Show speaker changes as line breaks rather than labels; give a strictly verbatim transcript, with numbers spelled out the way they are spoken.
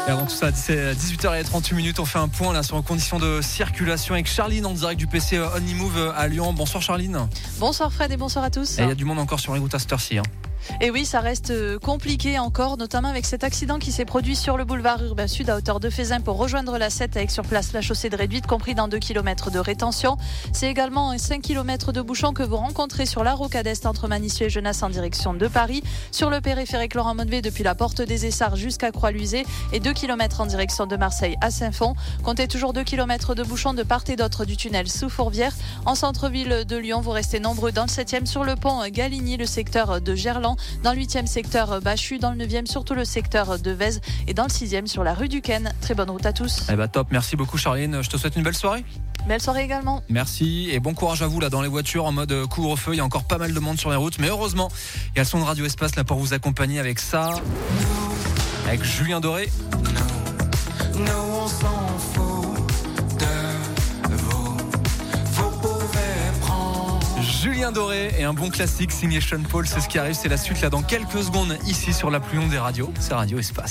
Et avant tout ça, dix-huit heures trente-huit minutes, on fait un point là sur les conditions de circulation avec Charline en direct du P C Onimove à Lyon. Bonsoir Charline.
Bonsoir Fred et bonsoir à tous.
Il y a du monde encore sur les routes à cette heure-ci. Hein.
Et oui, ça reste compliqué encore, notamment avec cet accident qui s'est produit sur le boulevard urbain sud à hauteur de Fézin pour rejoindre la sept avec sur place la chaussée de réduite, compris dans deux kilomètres de rétention. C'est également cinq kilomètres de bouchons que vous rencontrez sur la rocade est entre Manicieux et Genasse en direction de Paris, sur le périphérique Laurent Monnevet depuis la porte des Essarts jusqu'à Croix-Luisée et deux kilomètres en direction de Marseille à Saint-Fond. Comptez toujours deux kilomètres de bouchons de part et d'autre du tunnel sous Fourvière. En centre-ville de Lyon, vous restez nombreux dans le septième sur le pont Galigny, le secteur de Gerland, dans le huitième secteur Bachu, dans le neuvième surtout le secteur de Vèze et dans le sixième sur la rue du Ken. Très bonne route à tous.
Eh bah top, merci beaucoup Charline, je te souhaite une belle soirée.
Belle soirée également.
Merci et bon courage à vous là dans les voitures en mode couvre-feu, il y a encore pas mal de monde sur les routes, mais heureusement il y a le son de Radio Espace là pour vous accompagner avec ça, avec Julien Doré.
Nous, nous on s'en fout de vous, vous pouvez prendre.
Julien Doré et un bon classique signé Sean Paul, c'est ce qui arrive, c'est la suite là dans quelques secondes ici sur la plus longue des radios, c'est Radio Espace.